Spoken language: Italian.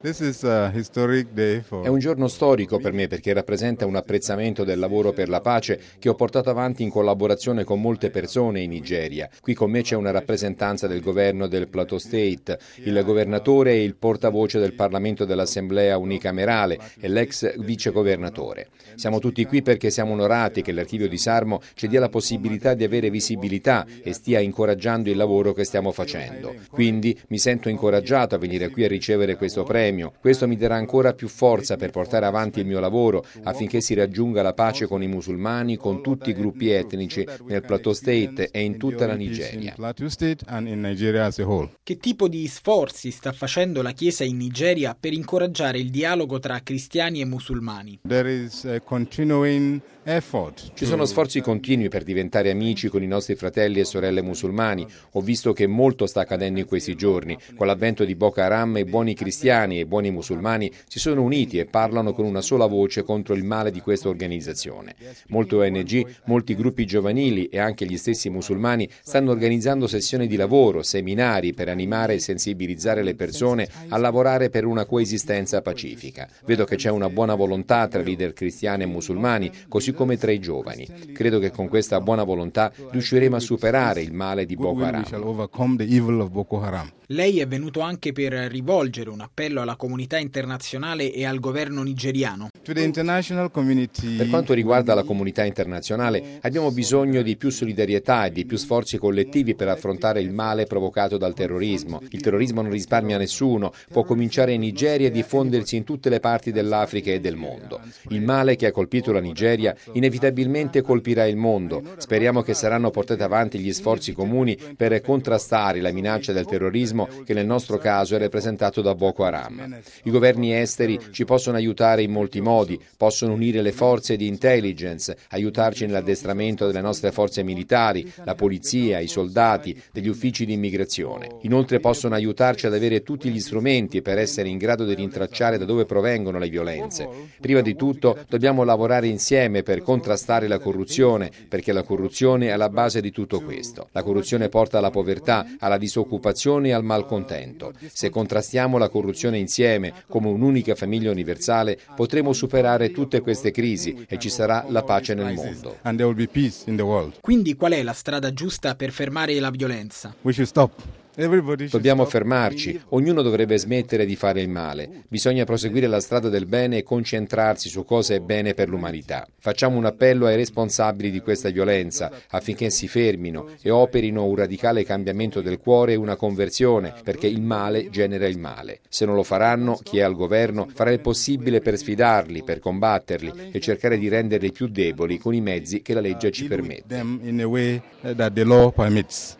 È un giorno storico per me perché rappresenta un apprezzamento del lavoro per la pace che ho portato avanti in collaborazione con molte persone in Nigeria. Qui con me c'è una rappresentanza del governo del Plateau State, il governatore e il portavoce del Parlamento dell'Assemblea unicamerale e l'ex vicegovernatore. Siamo tutti qui perché siamo onorati che l'Archivio di Sarmo ci dia la possibilità di avere visibilità e stia incoraggiando il lavoro che stiamo facendo. Quindi mi sento incoraggiato a venire qui a ricevere questo premio. Questo mi darà ancora più forza per portare avanti il mio lavoro affinché si raggiunga la pace con i musulmani, con tutti i gruppi etnici nel Plateau State e in tutta la Nigeria. Che tipo di sforzi sta facendo la Chiesa in Nigeria per incoraggiare il dialogo tra cristiani e musulmani? Ci sono sforzi continui per diventare amici con i nostri fratelli e sorelle musulmani. Ho visto che molto sta accadendo in questi giorni. Con l'avvento di Boko Haram, i buoni cristiani e i buoni musulmani si sono uniti e parlano con una sola voce contro il male di questa organizzazione. Molte ONG, molti gruppi giovanili e anche gli stessi musulmani stanno organizzando sessioni di lavoro, seminari per animare e sensibilizzare le persone a lavorare per una coesistenza pacifica. Vedo che c'è una buona volontà tra leader cristiani e musulmani, così come tra i giovani. Credo che con questa buona volontà riusciremo a superare il male di Boko Haram. Lei è venuto anche per rivolgere un appello alla comunità internazionale e al governo nigeriano. Per quanto riguarda la comunità internazionale, abbiamo bisogno di più solidarietà e di più sforzi collettivi per affrontare il male provocato dal terrorismo. Il terrorismo non risparmia nessuno, può cominciare in Nigeria e diffondersi in tutte le parti dell'Africa e del mondo. Il male che ha colpito la Nigeria inevitabilmente colpirà il mondo. Speriamo che saranno portati avanti gli sforzi comuni per contrastare la minaccia del terrorismo che nel nostro caso è rappresentato da Boko Haram. I governi esteri ci possono aiutare in molti modi, possono unire le forze di intelligence, aiutarci nell'addestramento delle nostre forze militari, la polizia, i soldati, degli uffici di immigrazione. Inoltre possono aiutarci ad avere tutti gli strumenti per essere in grado di rintracciare da dove provengono le violenze. Prima di tutto dobbiamo lavorare insieme per contrastare la corruzione, perché la corruzione è alla base di tutto questo. La corruzione porta alla povertà, alla disoccupazione e al malcontento. Se contrastiamo la corruzione insieme, come un'unica famiglia universale, potremo superare tutte queste crisi e ci sarà la pace nel mondo. Quindi qual è la strada giusta per fermare la violenza? Dobbiamo fermarci, ognuno dovrebbe smettere di fare il male. Bisogna proseguire la strada del bene e concentrarsi su cosa è bene per l'umanità. Facciamo un appello ai responsabili di questa violenza affinché si fermino e operino un radicale cambiamento del cuore e una conversione, perché il male genera il male. Se non lo faranno, chi è al governo farà il possibile per sfidarli, per combatterli e cercare di renderli più deboli con i mezzi che la legge ci permette.